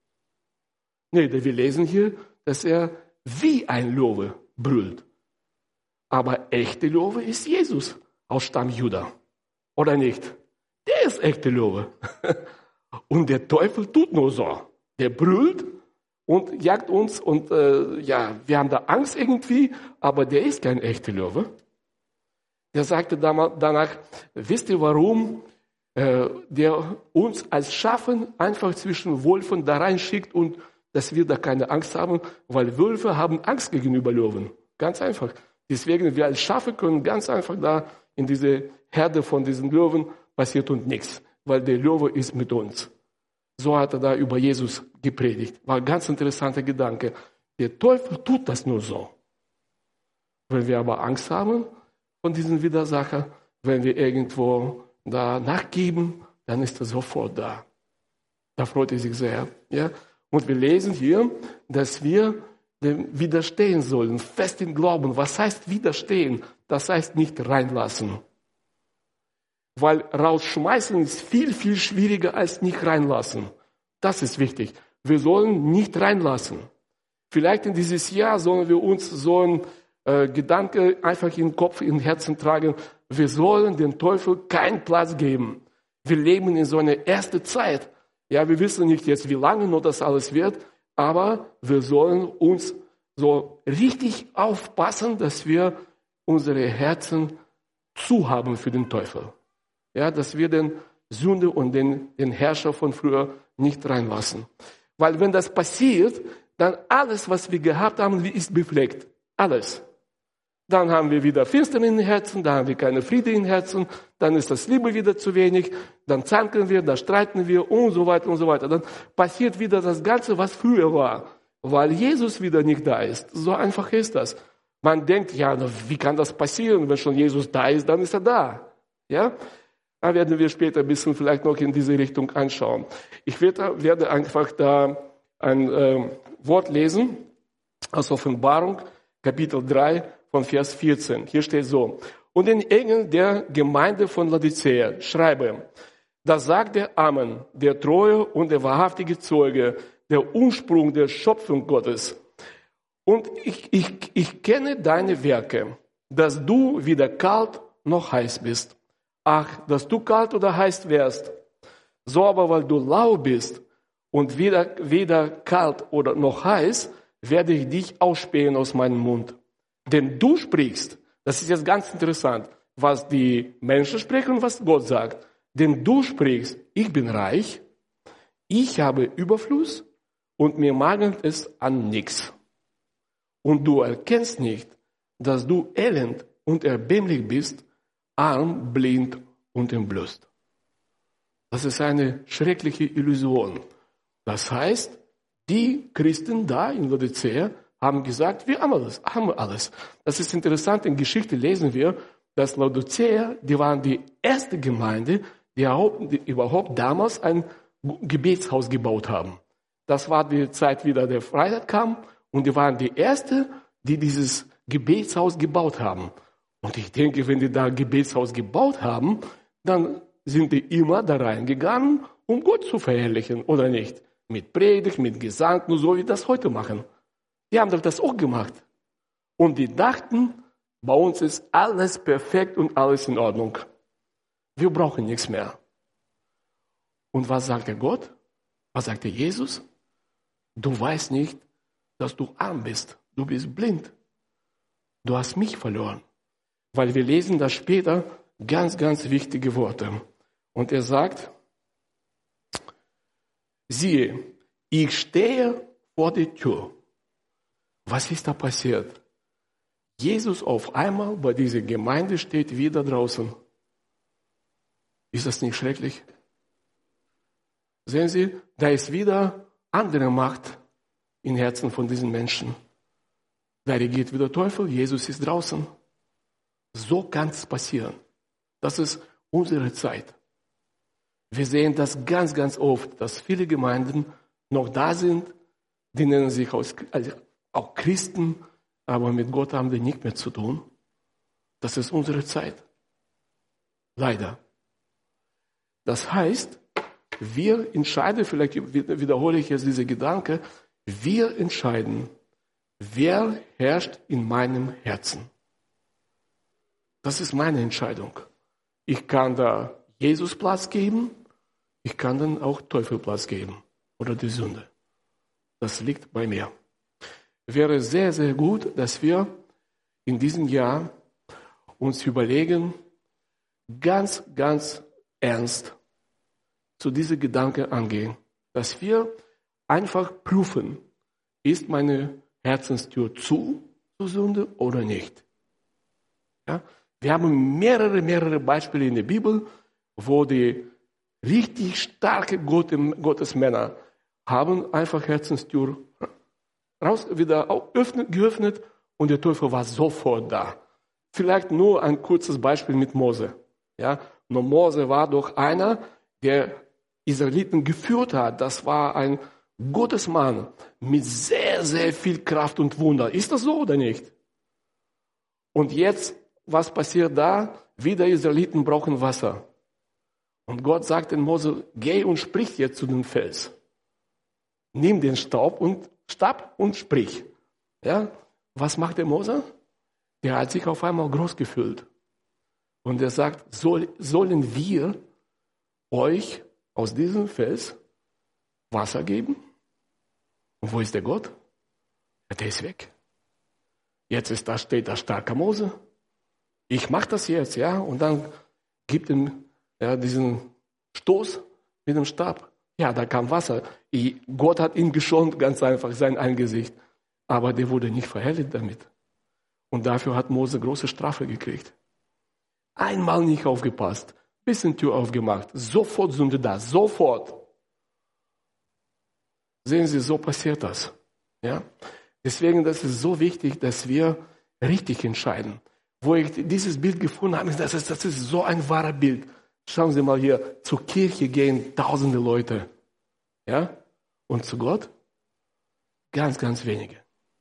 Nee, wir lesen hier, dass er wie ein Löwe brüllt. Aber echte Löwe ist Jesus aus Stamm Juda. Oder nicht? Der ist echte Löwe. Und der Teufel tut nur so. Der brüllt und jagt uns und wir haben da Angst irgendwie, aber der ist kein echter Löwe. Der sagte danach, wisst ihr warum der uns als Schafen einfach zwischen Wölfen da reinschickt und dass wir da keine Angst haben, weil Wölfe haben Angst gegenüber Löwen. Ganz einfach. Deswegen, wir als Schafe können ganz einfach da in diese Herde von diesen Löwen passiert uns nichts, weil der Löwe ist mit uns. So hat er da über Jesus gepredigt. War ein ganz interessanter Gedanke. Der Teufel tut das nur so. Wenn wir aber Angst haben von diesem Widersacher, wenn wir irgendwo da nachgeben, dann ist er sofort da. Da freut er sich sehr. Ja? Und wir lesen hier, dass wir dem widerstehen sollen, fest im Glauben. Was heißt widerstehen? Das heißt nicht reinlassen. Weil rausschmeißen ist viel, viel schwieriger als nicht reinlassen. Das ist wichtig. Wir sollen nicht reinlassen. Vielleicht in dieses Jahr sollen wir uns so einen Gedanke einfach in den Kopf, in den Herzen tragen. Wir sollen dem Teufel keinen Platz geben. Wir leben in so einer ersten Zeit. Ja, wir wissen nicht jetzt, wie lange noch das alles wird, aber wir sollen uns so richtig aufpassen, dass wir unsere Herzen zu haben für den Teufel. Ja, dass wir den Sünde und den Herrscher von früher nicht reinlassen. Weil wenn das passiert, dann alles, was wir gehabt haben, ist befleckt. Alles. Dann haben wir wieder Finsternis in den Herzen, dann haben wir keine Friede im Herzen, dann ist das Liebe wieder zu wenig, dann zanken wir, dann streiten wir und so weiter und so weiter. Dann passiert wieder das Ganze, was früher war, weil Jesus wieder nicht da ist. So einfach ist das. Man denkt, ja, wie kann das passieren? Wenn schon Jesus da ist, dann ist er da. Ja? Da werden wir später ein bisschen vielleicht noch in diese Richtung anschauen. Ich werde einfach da ein Wort lesen aus Offenbarung, Kapitel 3, von Vers 14. Hier steht so: Und den Engel der Gemeinde von Laodicea schreibe, das sagt der Amen, der treue und der wahrhaftige Zeuge, der Ursprung der Schöpfung Gottes. Und ich kenne deine Werke, dass du weder kalt noch heiß bist. Ach, dass du kalt oder heiß wärst. So aber, weil du lau bist und weder kalt oder noch heiß, werde ich dich ausspähen aus meinem Mund. Denn du sprichst, das ist jetzt ganz interessant, was die Menschen sprechen und was Gott sagt. Denn du sprichst, ich bin reich, ich habe Überfluss und mir mangelt es an nichts. Und du erkennst nicht, dass du elend und erbärmlich bist, arm, blind und entblößt. Das ist eine schreckliche Illusion. Das heißt, die Christen da in Laodicea haben gesagt, wir haben alles. Das ist interessant, in Geschichte lesen wir, dass Laodicea, die waren die erste Gemeinde, die überhaupt damals ein Gebetshaus gebaut haben. Das war die Zeit, wieder der Freiheit kam, und die waren die erste, die dieses Gebetshaus gebaut haben. Und ich denke, wenn die da ein Gebetshaus gebaut haben, dann sind die immer da reingegangen, um Gott zu verherrlichen, oder nicht? Mit Predigt, mit Gesang, nur so wie wir das heute machen. Die haben doch das auch gemacht. Und die dachten, bei uns ist alles perfekt und alles in Ordnung. Wir brauchen nichts mehr. Und was sagte Gott? Was sagte Jesus? Du weißt nicht, dass du arm bist. Du bist blind. Du hast mich verloren. Weil wir lesen da später ganz, ganz wichtige Worte. Und er sagt, siehe, ich stehe vor der Tür. Was ist da passiert? Jesus auf einmal bei dieser Gemeinde steht wieder draußen. Ist das nicht schrecklich? Sehen Sie, da ist wieder andere Macht im Herzen von diesen Menschen. da regiert wieder Teufel, Jesus ist draußen. So kann es passieren. Das ist unsere Zeit. Wir sehen das ganz, ganz oft, dass viele Gemeinden noch da sind, die nennen sich auch Christen, aber mit Gott haben wir nichts mehr zu tun. Das ist unsere Zeit. Leider. Das heißt, wir entscheiden, vielleicht wiederhole ich jetzt diese Gedanke, wir entscheiden, wer herrscht in meinem Herzen. Das ist meine Entscheidung. Ich kann da Jesus Platz geben, ich kann dann auch Teufel Platz geben oder die Sünde. Das liegt bei mir. Wäre sehr, sehr gut, dass wir in diesem Jahr uns überlegen, ganz, ganz ernst zu diesem Gedanken angehen, dass wir einfach prüfen, ist meine Herzenstür zu zur Sünde oder nicht. Ja? Wir haben mehrere Beispiele in der Bibel, wo die richtig starke Gottesmänner haben einfach Herzenstür wieder geöffnet und der Teufel war sofort da. Vielleicht nur ein kurzes Beispiel mit Mose. Ja? Nur Mose war doch einer, der Israeliten geführt hat. Das war ein Gottesmann mit sehr, sehr viel Kraft und Wunder. Ist das so oder nicht? Und jetzt, was passiert da? Wieder Israeliten brauchen Wasser. Und Gott sagt den Mose, geh und sprich jetzt zu dem Fels. Nimm den Stab und sprich. Ja? Was macht der Mose? Der hat sich auf einmal groß gefühlt. Und er sagt, sollen wir euch aus diesem Fels Wasser geben? Und wo ist der Gott? Ja, der ist weg. Jetzt steht da starker Mose. Ich mache das jetzt, ja, und dann gibt ihm diesen Stoß mit dem Stab. Ja, da kam Wasser. Gott hat ihn geschont, ganz einfach, sein Angesicht. Aber der wurde nicht verherrlicht damit. Und dafür hat Mose große Strafe gekriegt. Einmal nicht aufgepasst, bisschen Tür aufgemacht, sofort Sünde da, sofort. Sehen Sie, so passiert das. Ja? Deswegen, das ist so wichtig, dass wir richtig entscheiden. Wo ich dieses Bild gefunden habe, das ist so ein wahres Bild. Schauen Sie mal hier, zur Kirche gehen tausende Leute. Ja? Und zu Gott? Ganz, ganz wenige.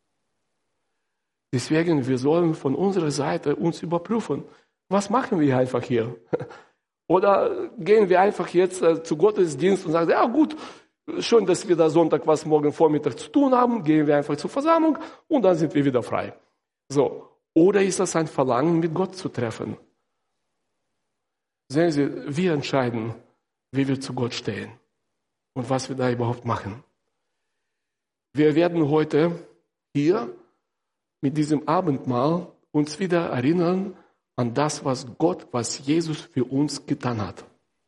Deswegen, wir sollen von unserer Seite uns überprüfen. Was machen wir einfach hier? Oder gehen wir einfach jetzt zu Gottesdienst und sagen, ja gut, schön, dass wir da Sonntag morgen Vormittag zu tun haben, gehen wir einfach zur Versammlung und dann sind wir wieder frei. So. Oder ist das ein Verlangen, mit Gott zu treffen? Sehen Sie, wir entscheiden, wie wir zu Gott stehen und was wir da überhaupt machen. Wir werden heute hier mit diesem Abendmahl uns wieder erinnern an das, was Jesus für uns getan hat.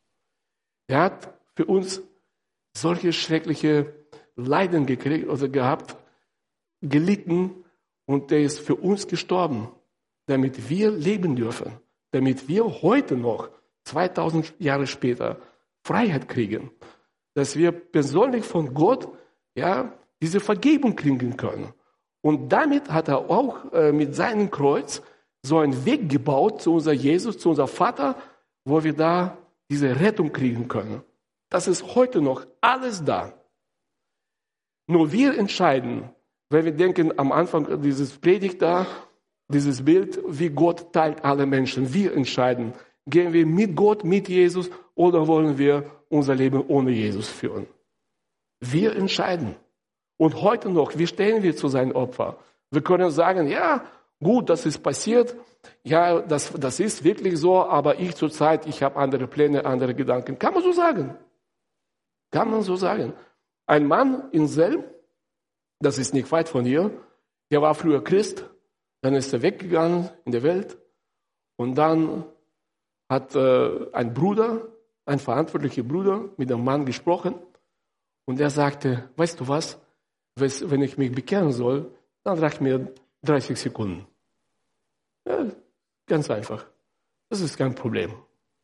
Er hat für uns solche schreckliche Leiden gekriegt oder gehabt, gelitten, und er ist für uns gestorben, damit wir leben dürfen, damit wir heute noch, 2000 Jahre später, Freiheit kriegen, dass wir persönlich von Gott diese Vergebung kriegen können. Und damit hat er auch mit seinem Kreuz so einen Weg gebaut zu unser Jesus, zu unser Vater, wo wir da diese Rettung kriegen können. Das ist heute noch alles da. Nur wir entscheiden, wenn wir denken am Anfang dieses Predigt da, dieses Bild, wie Gott teilt alle Menschen. Wir entscheiden, gehen wir mit Gott, mit Jesus, oder wollen wir unser Leben ohne Jesus führen? Wir entscheiden. Und heute noch, wie stehen wir zu seinem Opfer? Wir können sagen, ja, gut, das ist passiert, ja, das ist wirklich so, aber ich zurzeit, ich habe andere Pläne, andere Gedanken. Kann man so sagen? Kann man so sagen. Ein Mann in Selm, das ist nicht weit von hier, der war früher Christ, dann ist er weggegangen in der Welt und dann hat ein Bruder, ein verantwortlicher Bruder mit einem Mann gesprochen und der sagte, weißt du was, wenn ich mich bekehren soll, dann reicht mir 30 Sekunden. Ja, ganz einfach. Das ist kein Problem.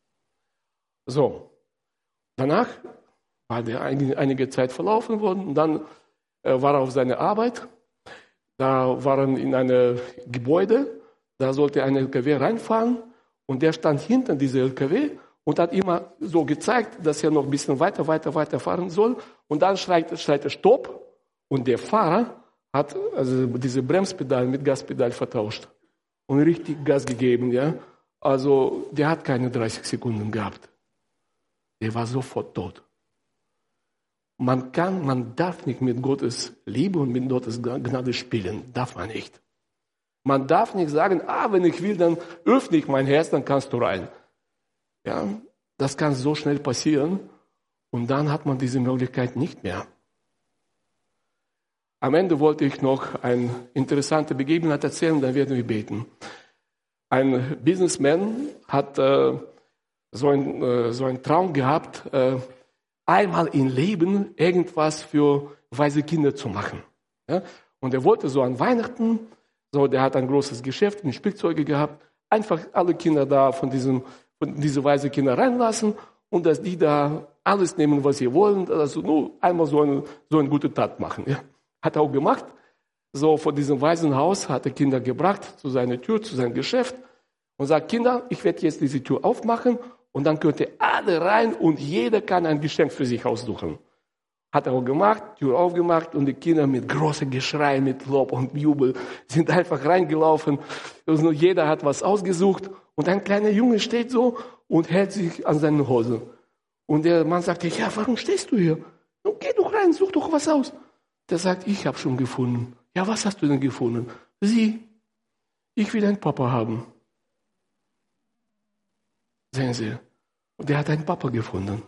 So, danach war der einige Zeit verlaufen worden und dann war er auf seine Arbeit. Da waren in einem Gebäude, da sollte ein LKW reinfahren und der stand hinter diesem LKW und hat immer so gezeigt, dass er noch ein bisschen weiter fahren soll. Und dann schreit er Stopp und der Fahrer hat also diese Bremspedal mit Gaspedal vertauscht und richtig Gas gegeben. Ja? Also der hat keine 30 Sekunden gehabt. Der war sofort tot. Man darf nicht mit Gottes Liebe und mit Gottes Gnade spielen. Darf man nicht. Man darf nicht sagen, wenn ich will, dann öffne ich mein Herz, dann kannst du rein. Ja, das kann so schnell passieren und dann hat man diese Möglichkeit nicht mehr. Am Ende wollte ich noch eine interessante Begebenheit erzählen, dann werden wir beten. Ein Businessman hat so einen Traum gehabt, einmal im Leben irgendwas für weise Kinder zu machen. Ja? Und er wollte so an Weihnachten, der hat ein großes Geschäft mit Spielzeugen gehabt, einfach alle Kinder da von diese weise Kinder reinlassen und dass die da alles nehmen, was sie wollen, also nur einmal so eine gute Tat machen. Ja? Hat er auch gemacht. So von diesem Waisenhaus hat er Kinder gebracht zu seiner Tür, zu seinem Geschäft und sagt, Kinder, ich werde jetzt diese Tür aufmachen und dann könnt ihr alle rein und jeder kann ein Geschenk für sich aussuchen. Hat er auch gemacht, Tür aufgemacht und die Kinder mit großem Geschrei, mit Lob und Jubel sind einfach reingelaufen. Also jeder hat was ausgesucht und ein kleiner Junge steht so und hält sich an seine Hose. Und der Mann sagte, ja, warum stehst du hier? Nun, geh doch rein, such doch was aus. Der sagt, ich habe schon gefunden. Ja, was hast du denn gefunden? Sie, ich will einen Papa haben. Sehen Sie, und der hat einen Papa gefunden.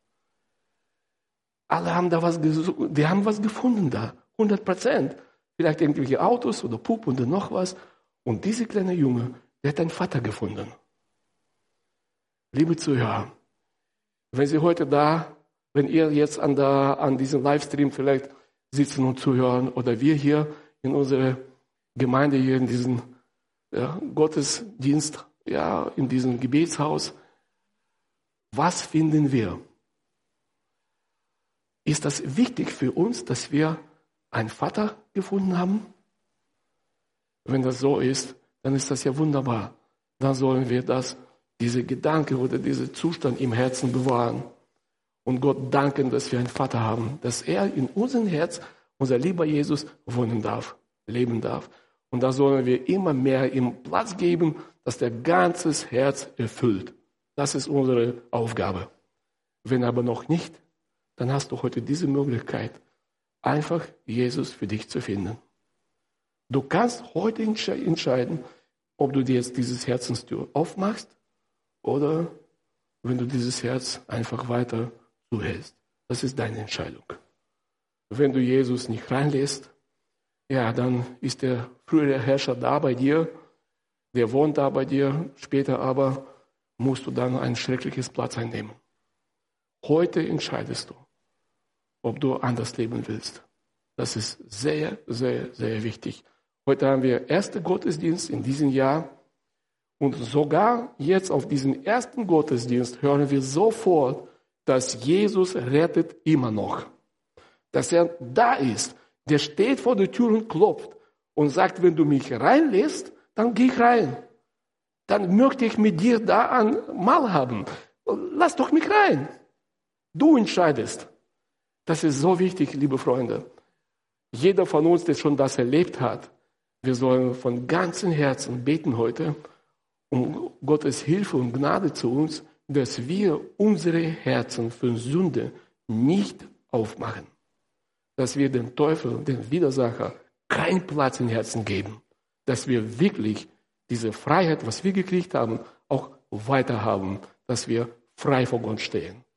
Alle haben da was gesucht, die haben was gefunden da, 100%. Vielleicht irgendwelche Autos oder Pup oder noch was. Und dieser kleine Junge, der hat einen Vater gefunden. Liebe Zuhörer, wenn Sie heute wenn ihr jetzt an diesem Livestream vielleicht sitzen und zuhören oder wir hier in unserer Gemeinde, hier in diesem Gottesdienst, in diesem Gebetshaus, was finden wir? Ist das wichtig für uns, dass wir einen Vater gefunden haben? Wenn das so ist, dann ist das ja wunderbar. Dann sollen wir diese Gedanke oder diesen Zustand im Herzen bewahren und Gott danken, dass wir einen Vater haben, dass er in unserem Herz, unser lieber Jesus, wohnen darf, leben darf. Und da sollen wir immer mehr ihm Platz geben, dass der ganze Herz erfüllt. Das ist unsere Aufgabe. Wenn aber noch nicht, dann hast du heute diese Möglichkeit, einfach Jesus für dich zu finden. Du kannst heute entscheiden, ob du dir jetzt dieses Herzenstür aufmachst oder wenn du dieses Herz einfach weiter zuhältst. Das ist deine Entscheidung. Wenn du Jesus nicht reinlässt, dann ist der frühere Herrscher da bei dir, der wohnt da bei dir, später aber musst du dann ein schreckliches Platz einnehmen. Heute entscheidest du, ob du anders leben willst. Das ist sehr, sehr, sehr wichtig. Heute haben wir ersten Gottesdienst in diesem Jahr und sogar jetzt auf diesen ersten Gottesdienst hören wir sofort, dass Jesus rettet immer noch. Dass er da ist. Der steht vor der Tür und klopft und sagt, wenn du mich reinlässt, dann geh ich rein. Dann möchte ich mit dir da ein Mahl haben. Lass doch mich rein. Du entscheidest. Das ist so wichtig, liebe Freunde. Jeder von uns, der schon das erlebt hat, wir sollen von ganzem Herzen beten heute um Gottes Hilfe und Gnade zu uns, dass wir unsere Herzen für Sünde nicht aufmachen. Dass wir dem Teufel, dem Widersacher, keinen Platz im Herzen geben. Dass wir wirklich diese Freiheit, was wir gekriegt haben, auch weiter haben. Dass wir frei vor Gott stehen.